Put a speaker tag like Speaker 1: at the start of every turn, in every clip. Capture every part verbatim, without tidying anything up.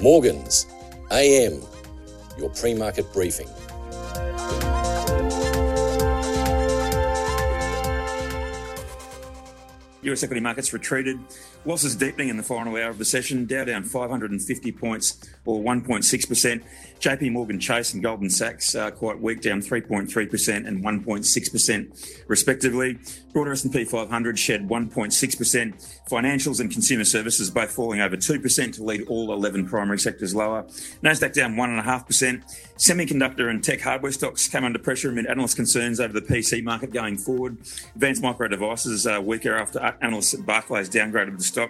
Speaker 1: Morgans, A M, your pre-market briefing.
Speaker 2: U S equity markets retreated. Losses deepening in the final hour of the session. Dow down five hundred fifty points or one point six percent. J P Morgan Chase and Goldman Sachs uh, quite weak, down three point three percent and one point six percent respectively. Broader S and P five hundred shed one point six percent. Financials and consumer services both falling over two percent to lead all eleven primary sectors lower. Nasdaq down one point five percent. Semiconductor and tech hardware stocks came under pressure amid analyst concerns over the P C market going forward. Advanced Micro Devices uh, weaker after analysts at Barclays downgraded the stock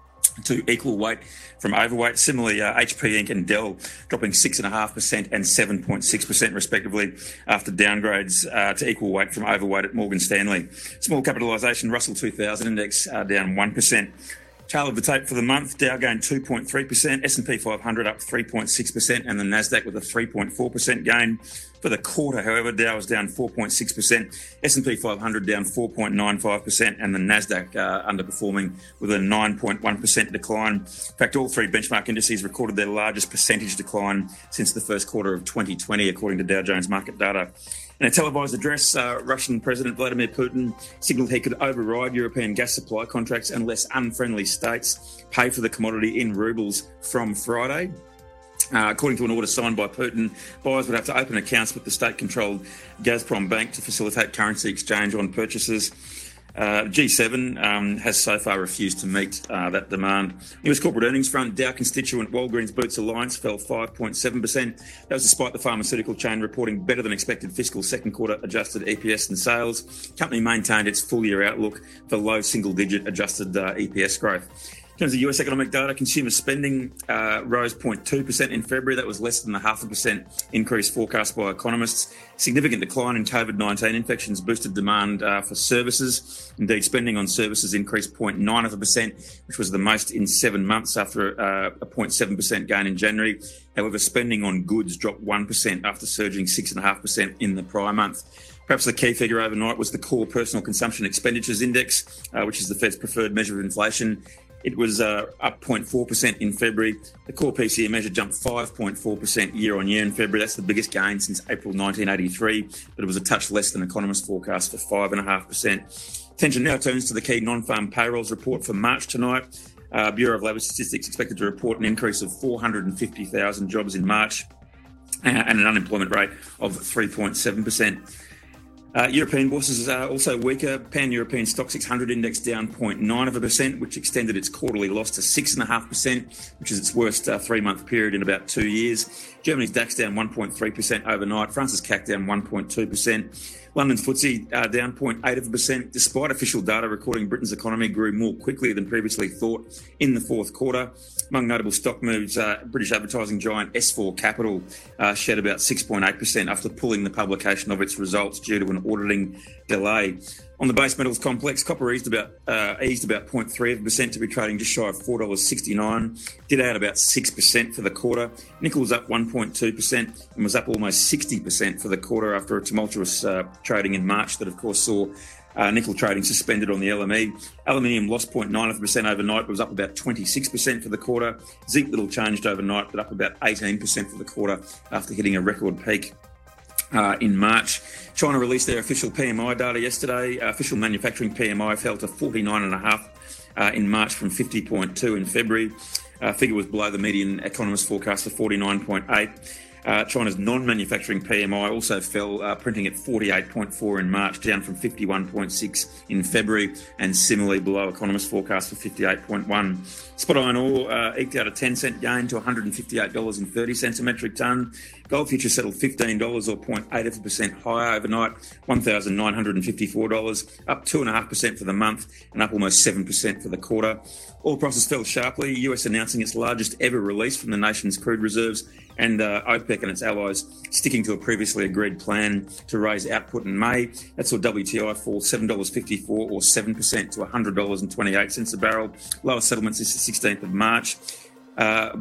Speaker 2: to equal weight from overweight. Similarly, uh, H P Incorporated and Dell dropping six point five percent and seven point six percent respectively after downgrades uh, to equal weight from overweight at Morgan Stanley. Small capitalisation, Russell two thousand index uh, down one percent. Tail of the tape for the month, Dow gained two point three percent, S and P five hundred up three point six percent, and the Nasdaq with a three point four percent gain. For the quarter, however, Dow was down four point six percent, S and P five hundred down four point nine five percent, and the Nasdaq uh, underperforming with a nine point one percent decline. In fact, all three benchmark indices recorded their largest percentage decline since the first quarter of twenty twenty, according to Dow Jones market data. In a televised address, uh, Russian President Vladimir Putin signalled he could override European gas supply contracts unless unfriendly states pay for the commodity in rubles from Friday. Uh, according to an order signed by Putin, buyers would have to open accounts with the state-controlled Gazprom Bank to facilitate currency exchange on purchases. Uh, G seven um, has so far refused to meet uh, that demand. U S corporate earnings front, Dow constituent Walgreens Boots Alliance fell five point seven percent. That was despite the pharmaceutical chain reporting better than expected fiscal second quarter adjusted E P S and sales. Company maintained its full year outlook for low single digit adjusted uh, E P S growth. In terms of U S economic data, consumer spending uh, rose zero point two percent in February. That was less than the half a percent increase forecast by economists. Significant decline in COVID nineteen infections boosted demand uh, for services. Indeed, spending on services increased zero point nine percent, which was the most in seven months after uh, a zero point seven percent gain in January. However, spending on goods dropped one percent after surging six point five percent in the prior month. Perhaps the key figure overnight was the core personal consumption expenditures index, uh, which is the Fed's preferred measure of inflation. It was uh, up zero point four percent in February. The core P C E measure jumped five point four percent year on year in February. That's the biggest gain since April nineteen eighty-three, but it was a touch less than economists forecast for five point five percent. Attention now turns to the key non-farm payrolls report for March tonight. Uh, Bureau of Labour Statistics expected to report an increase of four hundred fifty thousand jobs in March uh, and an unemployment rate of three point seven percent. Uh, European bourses are also weaker. Pan-European Stock six hundred index down zero point nine percent, which extended its quarterly loss to six point five percent, which is its worst uh, three-month period in about two years. Germany's DAX down one point three percent overnight. France's C A C down one point two percent. London's F T S E uh, down zero point eight percent, despite official data recording Britain's economy grew more quickly than previously thought in the fourth quarter. Among notable stock moves, uh, British advertising giant S four Capital uh, shed about six point eight percent after pulling the publication of its results due to an auditing delay. On the base metals complex, copper eased about uh, eased about zero point three percent to be trading just shy of four dollars sixty-nine. Did add about six percent for the quarter. Nickel was up one point two percent and was up almost sixty percent for the quarter after a tumultuous uh, trading in March that, of course, saw uh, nickel trading suspended on the L M E. Aluminium lost zero point nine percent overnight, but was up about twenty-six percent for the quarter. Zinc little changed overnight, but up about eighteen percent for the quarter after hitting a record peak Uh, in March. China released their official P M I data yesterday. Uh, official manufacturing P M I fell to forty-nine point five uh, in March from fifty point two in February. Uh, figure was below the median economist forecast for forty-nine point eight. Uh, China's non-manufacturing P M I also fell, uh, printing at forty-eight point four in March, down from fifty-one point six in February, and similarly below economist forecast for fifty-eight point one. Spot iron ore uh, eked out a ten cent gain to one hundred fifty-eight dollars and thirty cents a metric tonne. Gold futures settled fifteen dollars or zero point eight percent higher overnight, one thousand nine hundred fifty-four dollars, up two point five percent for the month and up almost seven percent for the quarter. Oil prices fell sharply, U S announcing its largest ever release from the nation's crude reserves, and uh, OPEC and its allies sticking to a previously agreed plan to raise output in May. That saw W T I fall seven dollars fifty-four or seven percent to one hundred dollars and twenty-eight cents a barrel. Lowest settlements since the sixteenth of March. Uh,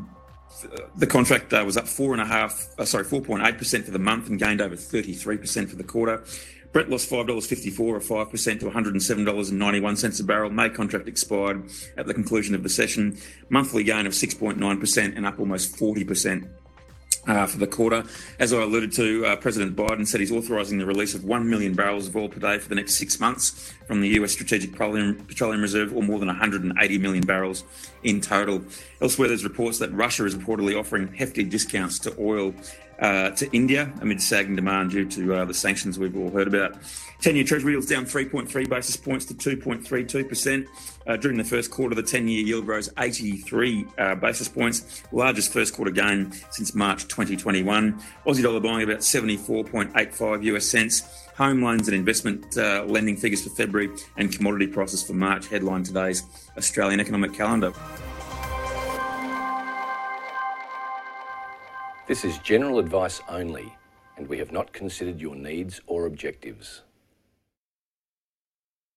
Speaker 2: The contract uh, was up four and a half, uh, sorry, four point eight percent for the month and gained over thirty-three percent for the quarter. Brent lost five dollars fifty-four or five percent to one hundred seven dollars ninety-one a barrel. May contract expired at the conclusion of the session. Monthly gain of six point nine percent and up almost forty percent. Uh, for the quarter. As I alluded to, uh, President Biden said he's authorising the release of one million barrels of oil per day for the next six months from the U S Strategic Petroleum, Petroleum Reserve, or more than one hundred eighty million barrels in total. Elsewhere, there's reports that Russia is reportedly offering hefty discounts to oil uh, to India amid sagging demand due to uh, the sanctions we've all heard about. ten-year Treasury yields down three point three basis points to two point three two percent. Uh, during the first quarter, the ten-year yield rose eighty-three uh, basis points, largest first quarter gain since March twenty twenty-one. Aussie dollar buying about seventy-four point eight five US cents. Home loans and investment uh, lending figures for February and commodity prices for March headline today's Australian economic calendar.
Speaker 1: This is general advice only, and we have not considered your needs or objectives.